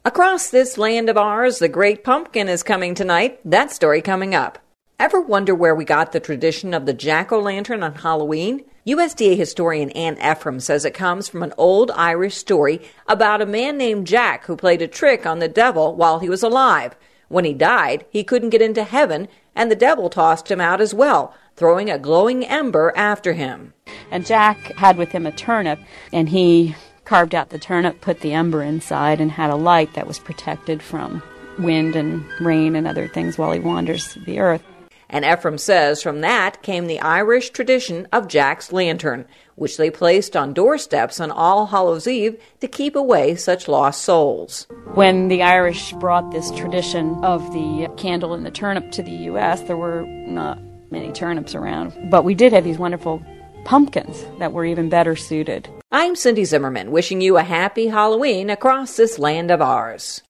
Across this land of ours, the Great Pumpkin is coming tonight. That story coming up. Ever wonder where we got the tradition of the jack-o'-lantern on Halloween? USDA historian Ann Ephraim says it comes from an old Irish story about a man named Jack who played a trick on the devil while he was alive. When he died, he couldn't get into heaven, and the devil tossed him out as well, throwing a glowing ember after him. And Jack had with him a turnip, and he carved out the turnip, put the ember inside, and had a light that was protected from wind and rain and other things while he wanders the earth. And Ephraim says from that came the Irish tradition of Jack's lantern, which they placed on doorsteps on All Hallows Eve to keep away such lost souls. When the Irish brought this tradition of the candle and the turnip to the U.S., there were not many turnips around, but we did have these wonderful pumpkins that were even better suited. I'm Cindy Zimmerman, wishing you a happy Halloween across this land of ours.